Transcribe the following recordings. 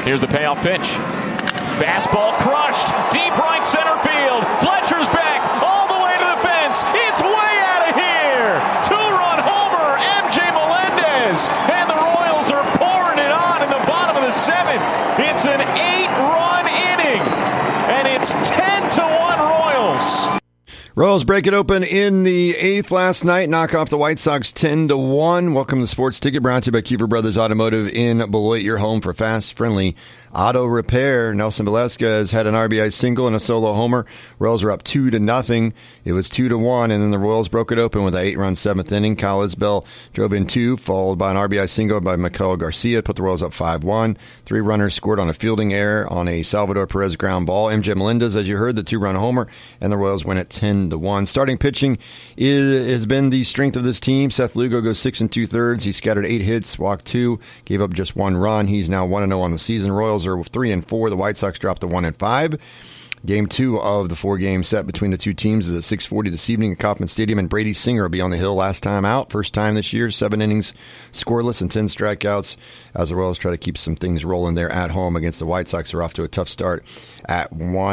Here's the payoff pitch. Fastball crushed. Deep right center field. Fletcher's back all the way to the fence. It's way out of here. 2-run homer, MJ Melendez. And the Royals are pouring it on in the bottom of the 7th. It's an 8-run inning. And it's 10-1 Royals. Royals break it open in the 8th last night, knock off the White Sox 10-1. Welcome to Sports Ticket, brought to you by Kiefer Brothers Automotive in Beloit, your home for fast, friendly auto repair. Nelson Velasquez had an RBI single and a solo homer. Royals are up 2-0. It was 2-1, and then the Royals broke it open with an 8-run 7th inning. Kyle Isbell drove in 2, followed by an RBI single by Miguel Garcia, put the Royals up 5-1. 3 runners scored on a fielding error on a Salvador Perez ground ball. MJ Melendez, as you heard, the 2-run homer, and the Royals win at 10-1. Starting pitching has been the strength of this team. Seth Lugo goes 6 2/3. He scattered 8 hits, walked 2, gave up just 1 run. He's now 1-0 on the season. Royals are 3-4. The White Sox dropped to 1-5. Game 2 of the 4-game set between the two teams is at 6:40 this evening at Kauffman Stadium, and Brady Singer will be on the hill last time out. First time this year, 7 innings scoreless and 10 strikeouts as the Royals try to keep some things rolling there at home against the White Sox. They're off to a tough start at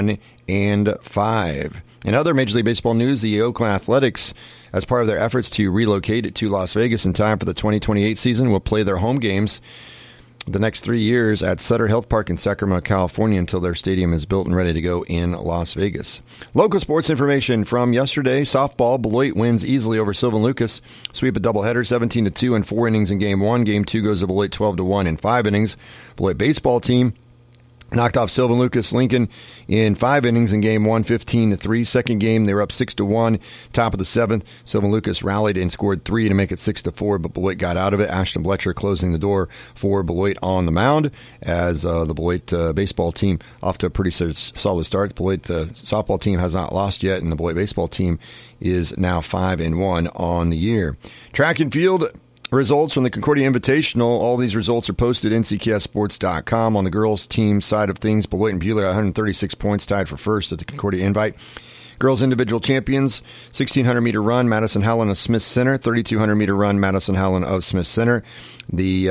1-5. In other Major League Baseball news, the Oakland Athletics, as part of their efforts to relocate to Las Vegas in time for the 2028 season, will play their home games the next 3 years at Sutter Health Park in Sacramento, California, until their stadium is built and ready to go in Las Vegas. Local sports information from yesterday. Softball, Beloit wins easily over Sylvan Lucas. Sweep a doubleheader, 17-2 in 4 innings in Game 1. Game 2 goes to Beloit 12-1 in 5 innings. Beloit baseball team knocked off Sylvan Lucas Lincoln in 5 innings in Game 1, 15-3. Second game, they were up 6-1. Top of the 7th, Sylvan Lucas rallied and scored 3 to make it 6-4, but Beloit got out of it. Ashton Bletcher closing the door for Beloit on the mound as the Beloit baseball team off to a pretty solid start. The Beloit softball team has not lost yet, and the Beloit baseball team is now 5-1 on the year. Track and field results from the Concordia Invitational. All these results are posted at nckssports.com. On the girls' team side of things, Beloit and Beulah 136 points, tied for first at the Concordia Invite. Girls individual champions, 1,600-meter run, Madison Howland of Smith Center. 3,200-meter run, Madison Howland of Smith Center. The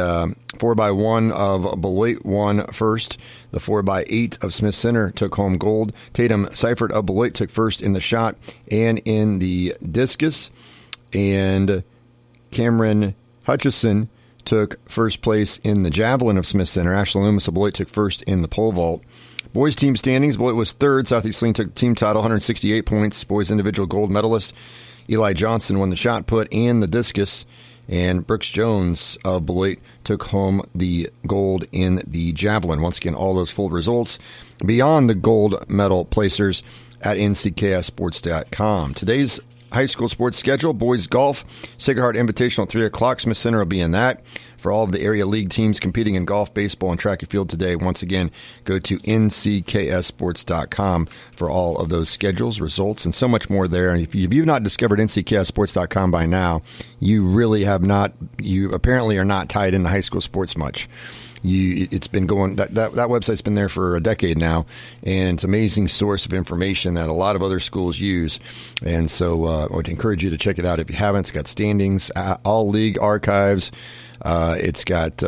4x1 of Beloit won first. The 4x8 of Smith Center took home gold. Tatum Seifert of Beloit took first in the shot and in the discus. And Cameron Hutchison took first place in the javelin of Smith Center. Ashley Loomis of Beloit took first in the pole vault. Boys team standings, Beloit was third. Southeast Lane took the team title, 168 points. Boys individual gold medalist Eli Johnson won the shot put and the discus. And Brooks Jones of Beloit took home the gold in the javelin. Once again, all those full results beyond the gold medal placers at nckssports.com. Today's high school sports schedule: boys golf, Sacred Heart Invitational at 3 o'clock. Smith Center will be in that. For all of the area league teams competing in golf, baseball, and track and field today, once again, go to nckssports.com for all of those schedules, results, and so much more there. And if you've not discovered nckssports.com by now, you really have not. You apparently are not tied into high school sports much. It's been going, that website's been there for a decade now, and it's an amazing source of information that a lot of other schools use. And so I would encourage you to check it out if you haven't. It's got standings, all league archives. It's got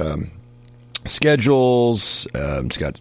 schedules. It's got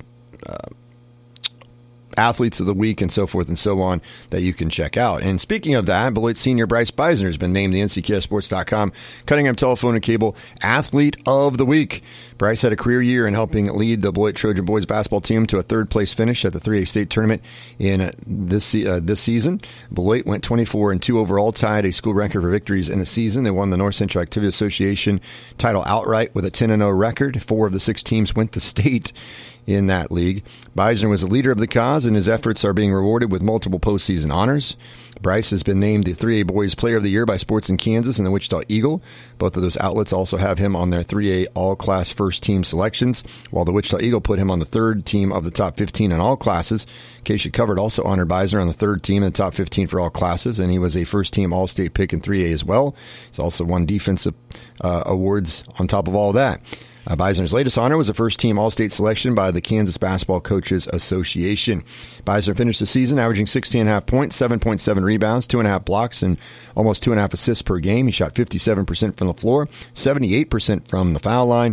athletes of the week and so forth and so on that you can check out. And speaking of that, Beloit senior Bryce Beisner has been named the nckssports.com Cunningham Telephone and Cable Athlete of the Week. Bryce had a career year in helping lead the Beloit Trojan boys basketball team to a third-place finish at the 3A state tournament in this season. Beloit went 24-2 overall, tied a school record for victories in the season. They won the North Central Activity Association title outright with a 10-0 record. 4 of the 6 teams went to state in that league. Beisner was a leader of the cause, and his efforts are being rewarded with multiple postseason honors. Bryce has been named the 3A Boys Player of the Year by Sports in Kansas and the Wichita Eagle. Both of those outlets also have him on their 3A all-class first-team selections, while the Wichita Eagle put him on the third team of the top 15 in all classes. Acacia Covered also honored Beisner on the third team in the top 15 for all classes, and he was a first-team all-state pick in 3A as well. He's also won defensive awards on top of all that. Beisner's latest honor was a first-team All-State selection by the Kansas Basketball Coaches Association. Beisner finished the season averaging 16.5 points, 7.7 rebounds, 2.5 blocks, and almost 2.5 assists per game. He shot 57% from the floor, 78% from the foul line.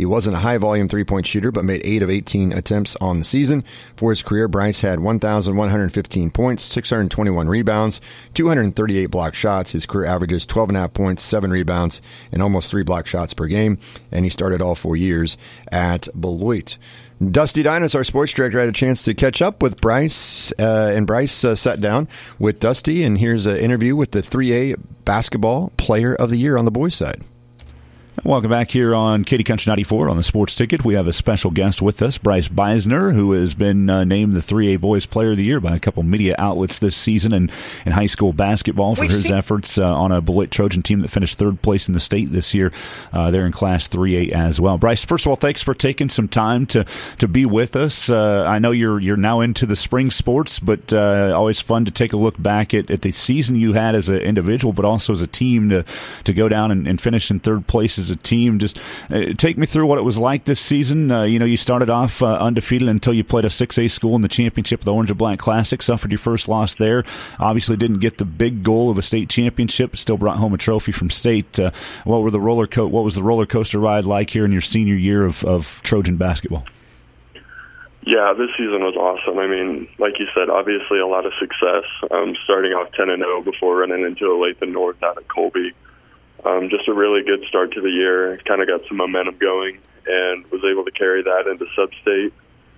He wasn't a high-volume three-point shooter, but made 8 of 18 attempts on the season. For his career, Bryce had 1,115 points, 621 rebounds, 238 block shots. His career averages 12.5 points, 7 rebounds, and almost 3 block shots per game, and he started all 4 years at Beloit. Dusty Dinas, our sports director, had a chance to catch up with Bryce, and Bryce sat down with Dusty, and here's an interview with the 3A Basketball Player of the Year on the boys' side. Welcome back here on Katy Country 94 on the Sports Ticket. We have a special guest with us, Bryce Beisner, who has been named the 3A Boys Player of the Year by a couple media outlets this season in high school basketball for his efforts on a Beloit Trojan team that finished third place in the state this year. They're in Class 3A as well. Bryce, first of all, thanks for taking some time to be with us. I know you're now into the spring sports, but always fun to take a look back at the season you had as an individual, but also as a team to go down and finish in third place as a team. Just take me through what it was like this season. You started off undefeated until you played a 6A school in the championship of the Orange and Black Classic, suffered your first loss there. Obviously didn't get the big goal of a state championship, but still brought home a trophy from state. What was the roller coaster ride like here in your senior year of Trojan basketball? Yeah, this season was awesome. I mean, like you said, obviously a lot of success. Starting off 10-0 before running into Olathe North out of Colby. Just a really good start to the year. Kind of got some momentum going and was able to carry that into sub-state.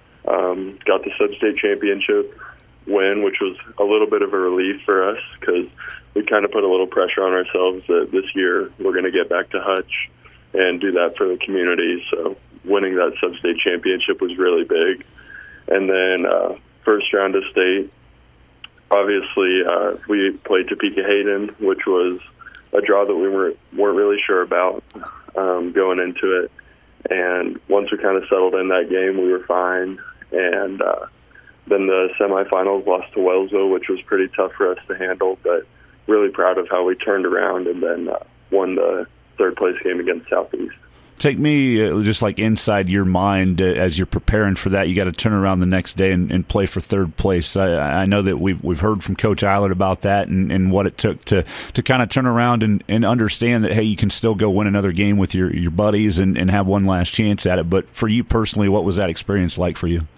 Got the sub-state championship win, which was a little bit of a relief for us because we kind of put a little pressure on ourselves that this year we're going to get back to Hutch and do that for the community. So winning that sub-state championship was really big. And then first round of state, obviously we played Topeka Hayden, which was a draw that we weren't really sure about going into it. And once we kind of settled in that game, we were fine. And then the semifinals lost to Wellsville, which was pretty tough for us to handle, but really proud of how we turned around and then won the third place game against Southeast. Take me just like inside your mind as you're preparing for that. You got to turn around the next day and play for third place. I know that we've heard from Coach Eilert about that and what it took to kind of turn around and understand that, hey, you can still go win another game with your buddies and have one last chance at it. But for you personally, what was that experience like for you?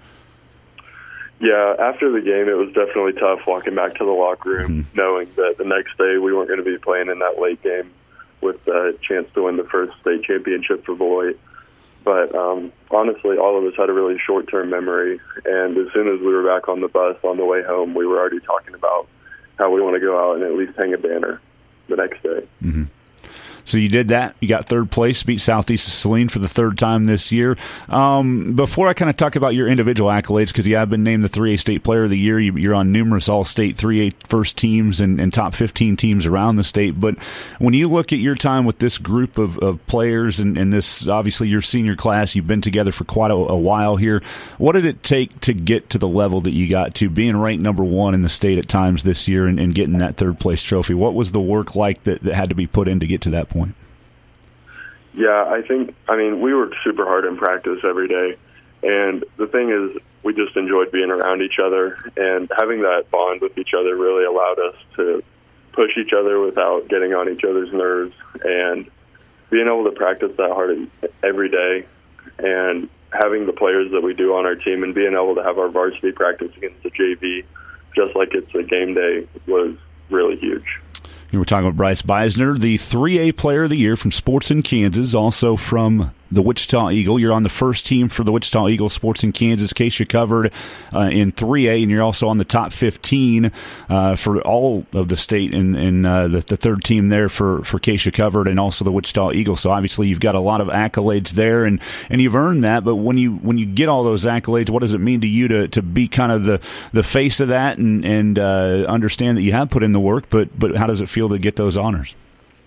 Yeah, after the game, it was definitely tough walking back to the locker room, knowing that the next day we weren't going to be playing in that late game with a chance to win the first state championship for Beloit. But honestly, all of us had a really short-term memory, and as soon as we were back on the bus on the way home, we were already talking about how we want to go out and at least hang a banner the next day. Mm-hmm. So you did that. You got third place, beat Southeast Saline for the third time this year. Before I kind of talk about your individual accolades, because you have been named the 3A State Player of the Year, you're on numerous all-state 3A first teams and top 15 teams around the state. But when you look at your time with this group of players and this, obviously your senior class, you've been together for quite a while here. What did it take to get to the level that you got to, being ranked number one in the state at times this year and getting that third place trophy? What was the work like that had to be put in to get to that point? Yeah, we worked super hard in practice every day. And the thing is, we just enjoyed being around each other. And having that bond with each other really allowed us to push each other without getting on each other's nerves. And being able to practice that hard every day and having the players that we do on our team and being able to have our varsity practice against the JV just like it's a game day was really huge. We're talking about Bryce Beisner, the 3A Player of the Year from Sports in Kansas, also from the Wichita Eagle. You're on the first team for the Wichita Eagle Sports in Kansas case you covered in 3A, and you're also on the top 15 for all of the state in the third team there for case you covered, and also the Wichita Eagle. So obviously you've got a lot of accolades there, and you've earned that. But when you get all those accolades, what does it mean to you to be kind of the face of that and understand that you have put in the work? But how does it feel to get those honors?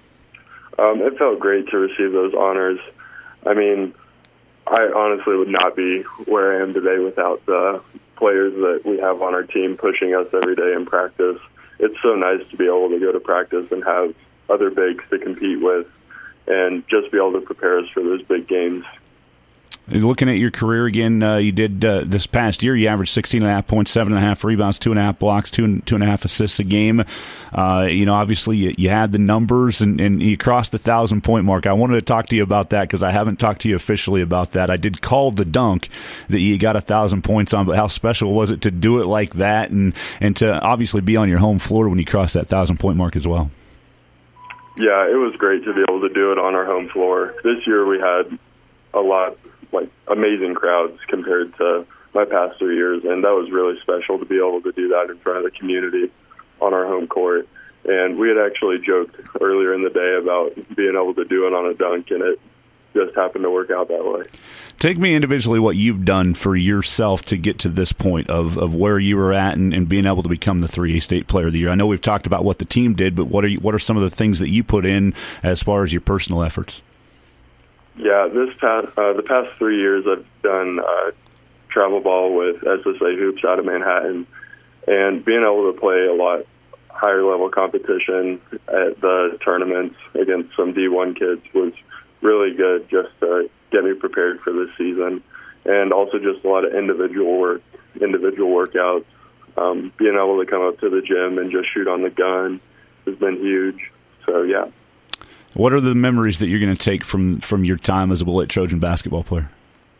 It felt great to receive those honors. I mean, I honestly would not be where I am today without the players that we have on our team pushing us every day in practice. It's so nice to be able to go to practice and have other bigs to compete with and just be able to prepare us for those big games. Looking at your career again, you did this past year, you averaged 16.5 points, 7.5 rebounds, 2.5 blocks, 2.5 assists a game. Obviously you had the numbers and you crossed the 1,000-point mark. I wanted to talk to you about that because I haven't talked to you officially about that. I did call the dunk that you got 1,000 points on, but how special was it to do it like that and to obviously be on your home floor when you crossed that 1,000-point mark as well? Yeah, it was great to be able to do it on our home floor. This year we had a lot, amazing crowds compared to my past 3 years, and that was really special to be able to do that in front of the community on our home court. And we had actually joked earlier in the day about being able to do it on a dunk, and it just happened to work out that way. Take me individually what you've done for yourself to get to this point of where you were at and being able to become the 3A State Player of the Year. I know we've talked about what the team did, but what are some of the things that you put in as far as your personal efforts? Yeah, the past 3 years I've done travel ball with SSA Hoops out of Manhattan, and being able to play a lot higher level competition at the tournaments against some D1 kids was really good just to get me prepared for this season. And also just a lot of individual workouts. Being able to come up to the gym and just shoot on the gun has been huge. So, yeah. What are the memories that you're going to take from your time as a Bullitt Trojan basketball player?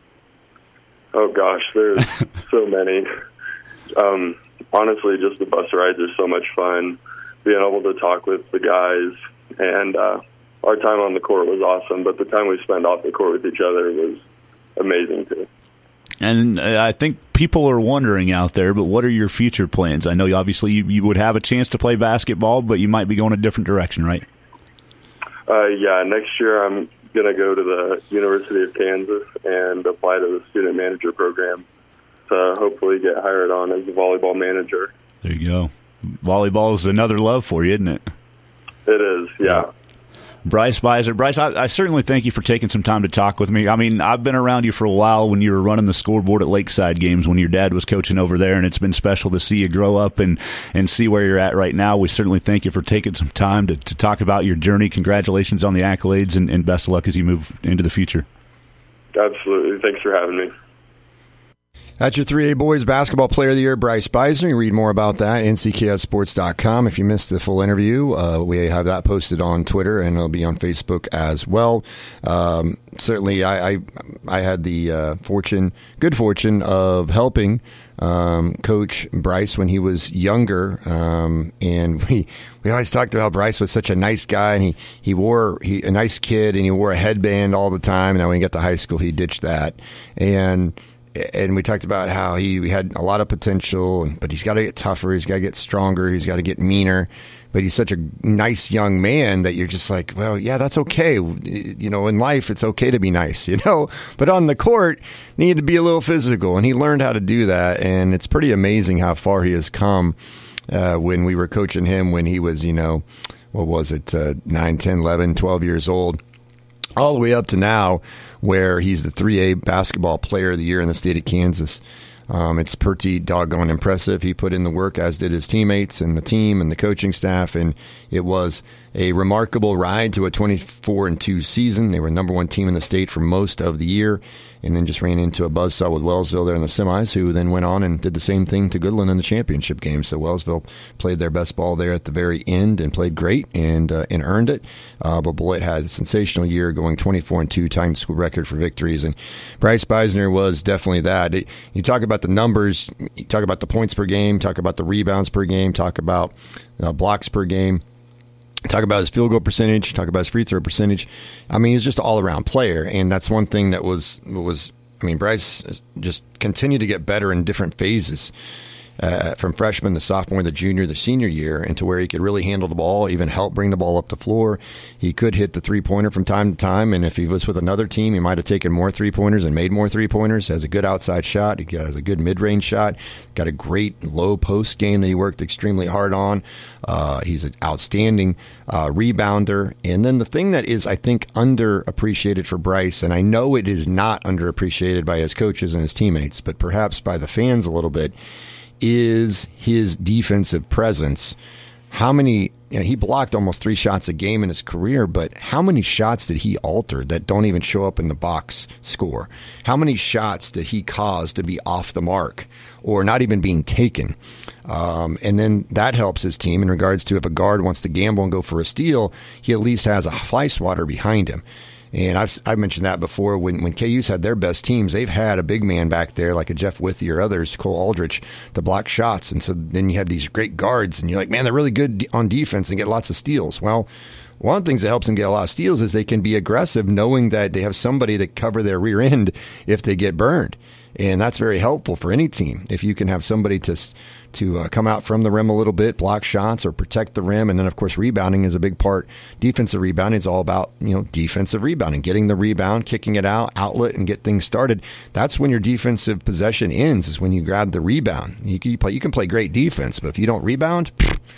Oh, gosh, there's so many. Honestly, just the bus rides are so much fun. Being able to talk with the guys, and our time on the court was awesome, but the time we spent off the court with each other was amazing, too. And I think people are wondering out there, but what are your future plans? I know obviously you would have a chance to play basketball, but you might be going a different direction, right? Yeah, next year I'm going to go to the University of Kansas and apply to the student manager program to hopefully get hired on as a volleyball manager. There you go. Volleyball is another love for you, isn't it? It is, yeah. Bryce Beisner. Bryce, I certainly thank you for taking some time to talk with me. I mean, I've been around you for a while when you were running the scoreboard at Lakeside games when your dad was coaching over there, and it's been special to see you grow up and see where you're at right now. We certainly thank you for taking some time to talk about your journey. Congratulations on the accolades, and best of luck as you move into the future. Absolutely. Thanks for having me. That's your 3A Boys Basketball Player of the Year, Bryce Beisner. You can read more about that at ncksports.com. If you missed the full interview, we have that posted on Twitter, and it'll be on Facebook as well. Certainly, I had the good fortune of helping Coach Bryce when he was younger, and we always talked about Bryce was such a nice guy, and he wore a nice kid, and he wore a headband all the time. Now when he got to high school, he ditched that, and we talked about how he had a lot of potential, but he's got to get tougher, he's got to get stronger, he's got to get meaner. But he's such a nice young man that you're just like, well, yeah, that's okay. In life, it's okay to be nice, But on the court, you need to be a little physical, and he learned how to do that. And it's pretty amazing how far he has come. When we were coaching him when he was, 9, 10, 11, 12 years old. All the way up to now, where he's the 3A Basketball Player of the Year in the state of Kansas. It's pretty doggone impressive. He put in the work, as did his teammates and the team and the coaching staff, and it was a remarkable ride to a 24-2 season. They were number one team in the state for most of the year, and then just ran into a buzzsaw with Wellsville there in the semis, who then went on and did the same thing to Goodland in the championship game. So Wellsville played their best ball there at the very end and played great and earned it. But Bullitt had a sensational year, going 24-2, tying the school record for victories. And Bryce Beisner was definitely that. You talk about the numbers, you talk about the points per game, talk about the rebounds per game, talk about blocks per game. Talk about his field goal percentage, talk about his free throw percentage. I mean, he's just an all-around player, and that's one thing that was Bryce just continued to get better in different phases. From freshman to sophomore, the junior, the senior year, into where he could really handle the ball, even help bring the ball up the floor. He could hit the three-pointer from time to time, and if he was with another team, he might have taken more three-pointers and made more three-pointers. Has a good outside shot. He has a good mid-range shot. Got a great low-post game that he worked extremely hard on. He's an outstanding rebounder. And then the thing that is, I think, underappreciated for Bryce, and I know it is not underappreciated by his coaches and his teammates, but perhaps by the fans a little bit, is his defensive presence. how many, he blocked almost 3 shots a game in his career, but how many shots did he alter that don't even show up in the box score? How many shots did he cause to be off the mark or not even being taken? And then that helps his team in regards to if a guard wants to gamble and go for a steal, he at least has a fly swatter behind him. And I've mentioned that before. When KU's had their best teams, they've had a big man back there like a Jeff Withey or others, Cole Aldrich, to block shots. And so then you have these great guards, and you're like, man, they're really good on defense and get lots of steals. Well, one of the things that helps them get a lot of steals is they can be aggressive, knowing that they have somebody to cover their rear end if they get burned. And that's very helpful for any team. If you can have somebody to come out from the rim a little bit, block shots or protect the rim. And then, of course, rebounding is a big part. Defensive rebounding is all about, defensive rebounding, getting the rebound, kicking it out, outlet, and get things started. That's when your defensive possession ends, is when you grab the rebound. You can play great defense, but if you don't rebound,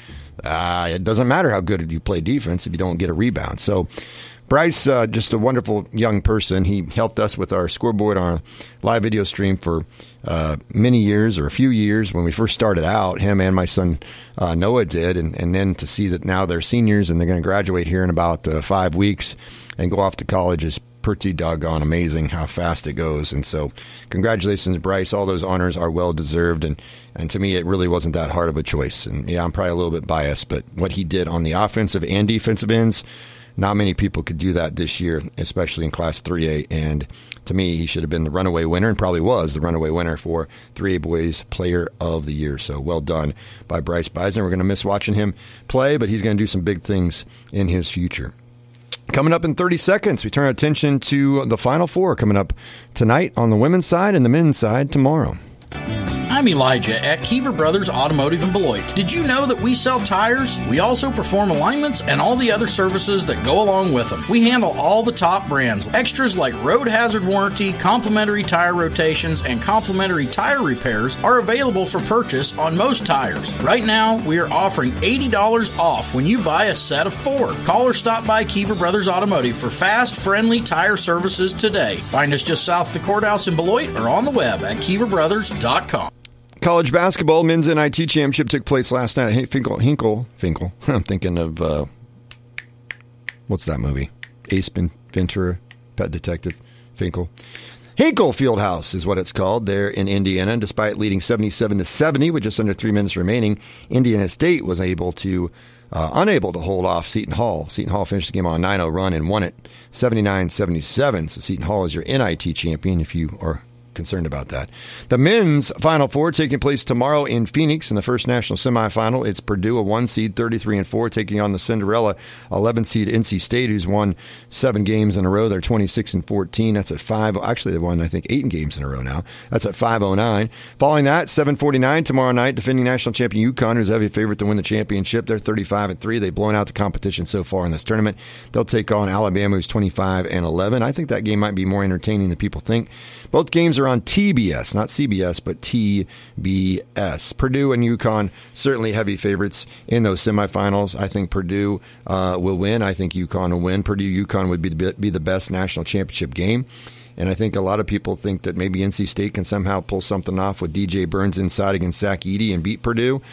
it doesn't matter how good you play defense if you don't get a rebound. So Bryce, just a wonderful young person. He helped us with our scoreboard on our live video stream for many years, or a few years when we first started out. Him and my son Noah did, and then to see that now they're seniors and they're going to graduate here in about 5 weeks and go off to college is pretty doggone amazing how fast it goes. And so congratulations, Bryce. All those honors are well deserved, and to me it really wasn't that hard of a choice. And yeah, I'm probably a little bit biased, but what he did on the offensive and defensive ends, not many people could do that this year, especially in Class 3A. And to me, he should have been the runaway winner, and probably was the runaway winner for 3A Boys Player of the Year. So well done by Bryce Beisner. We're going to miss watching him play, but he's going to do some big things in his future. Coming up in 30 seconds, we turn our attention to the Final Four coming up tonight on the women's side and the men's side tomorrow. I'm Elijah at Kiever Brothers Automotive in Beloit. Did you know that we sell tires? We also perform alignments and all the other services that go along with them. We handle all the top brands. Extras like road hazard warranty, complimentary tire rotations, and complimentary tire repairs are available for purchase on most tires. Right now, we are offering $80 off when you buy a set of 4. Call or stop by Kiever Brothers Automotive for fast, friendly tire services today. Find us just south of the courthouse in Beloit or on the web at KieverBrothers.com. College basketball men's NIT championship took place last night at Hinkle. I'm thinking of, what's that movie? Ace Ventura, Pet Detective, Hinkle Fieldhouse is what it's called there in Indiana. Despite leading 77-70 with just under 3 minutes remaining, Indiana State was unable to hold off Seton Hall. Seton Hall finished the game on a 9-0 run and won it 79-77. So Seton Hall is your NIT champion if you are concerned about that. The men's Final Four taking place tomorrow in Phoenix in the first national semifinal. It's Purdue, a 1 seed, 33-4, taking on the Cinderella 11 seed NC State, who's won 7 games in a row. They're 26-14. That's at 5. Actually, they've won, I think, 8 games in a row now. That's at 5:09. Following that, 7:49 tomorrow night, defending national champion UConn, who's a heavy favorite to win the championship. They're 35-3. They've blown out the competition so far in this tournament. They'll take on Alabama, who's 25-11. I think that game might be more entertaining than people think. Both games are on TBS, not CBS, but TBS. Purdue and UConn, certainly heavy favorites in those semifinals. I think Purdue will win. I think UConn will win. Purdue-UConn would be the best national championship game. And I think a lot of people think that maybe NC State can somehow pull something off with DJ Burns inside against Zach Edey and beat Purdue.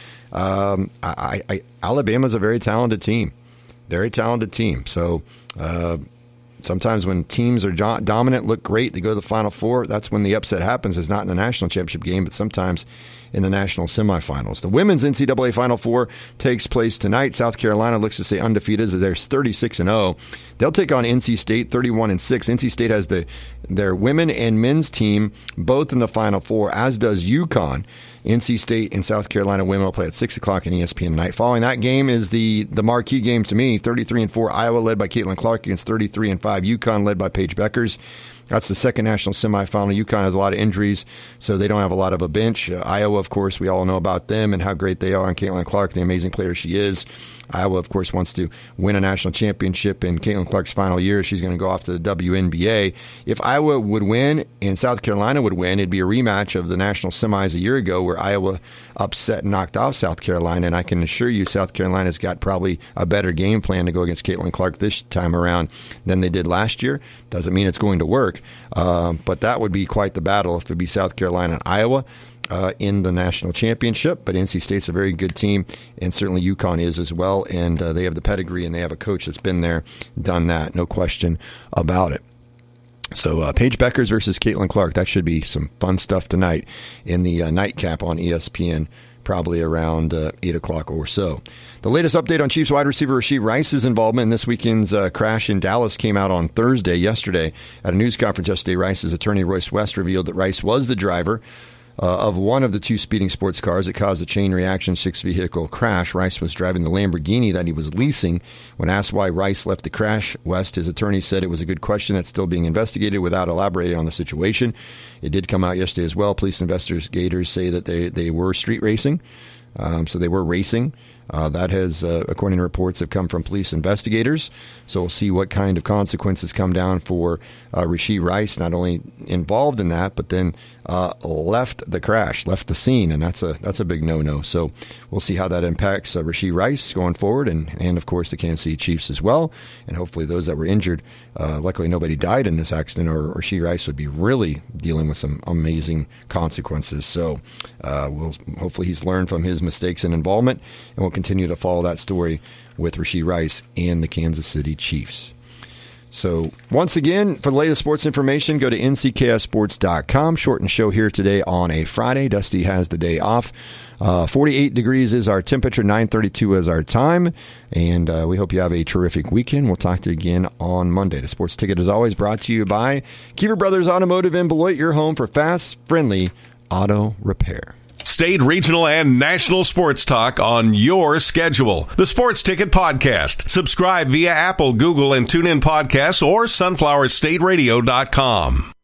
Alabama's a very talented team. Very talented team. So sometimes when teams are dominant, look great, they go to the Final Four, that's when the upset happens. It's not in the national championship game, but sometimes in the national semifinals. The women's NCAA Final Four takes place tonight. South Carolina looks to stay undefeated. They're 36-0. They'll take on NC State, 31-6. NC State has their women and men's team both in the Final Four, as does UConn. NC State and South Carolina women will play at 6 o'clock in ESPN tonight. Following that game is the marquee game to me, 33-4 Iowa led by Caitlin Clark against 33-5 UConn led by Paige Beckers. That's the second national semifinal. UConn has a lot of injuries, so they don't have a lot of a bench. Iowa, of course, we all know about them and how great they are, and Caitlin Clark, the amazing player she is. Iowa, of course, wants to win a national championship in Caitlin Clark's final year. She's going to go off to the WNBA. If Iowa would win and South Carolina would win, it'd be a rematch of the national semis a year ago where Iowa upset and knocked off South Carolina. And I can assure you South Carolina's got probably a better game plan to go against Caitlin Clark this time around than they did last year. Doesn't mean it's going to work. Clark. But that would be quite the battle if it would be South Carolina and Iowa in the national championship. But NC State's a very good team, and certainly UConn is as well. And they have the pedigree, and they have a coach that's been there, done that, no question about it. So Paige Beckers versus Caitlin Clark. That should be some fun stuff tonight in the nightcap on ESPN, probably around 8 o'clock or so. The latest update on Chiefs wide receiver Rashee Rice's involvement in this weekend's crash in Dallas came out on yesterday. At a news conference yesterday, Rice's attorney Royce West revealed that Rice was the driver of one of the two speeding sports cars that caused a chain reaction six-vehicle crash. Rice was driving the Lamborghini that he was leasing. When asked why Rice left the crash, West, his attorney, said it was a good question that's still being investigated without elaborating on the situation. It did come out yesterday as well. Police investigators say that they were street racing, so they were racing. That has, according to reports, have come from police investigators. So we'll see what kind of consequences come down for Rashee Rice, not only involved in that, but then left the crash, left the scene, and that's a big no-no. So we'll see how that impacts Rashee Rice going forward, and of course the Kansas City Chiefs as well, and hopefully those that were injured. Luckily, nobody died in this accident, or Rashee Rice would be really dealing with some amazing consequences. So hopefully he's learned from his mistakes and involvement, and we'll continue to follow that story with Rashee Rice and the Kansas City Chiefs. So once again, for the latest sports information, go to ncksports.com. Shortened show here today on a Friday. Dusty has the day off. 48 degrees is our temperature, 9:32 is our time, and we hope you have a terrific weekend. We'll talk to you again on Monday. The Sports Ticket is always brought to you by Kiefer Brothers Automotive in Beloit, your home for fast, friendly auto repair. State, regional, and national sports talk on your schedule. The Sports Ticket Podcast. Subscribe via Apple, Google, and TuneIn Podcasts or sunflowerstateradio.com.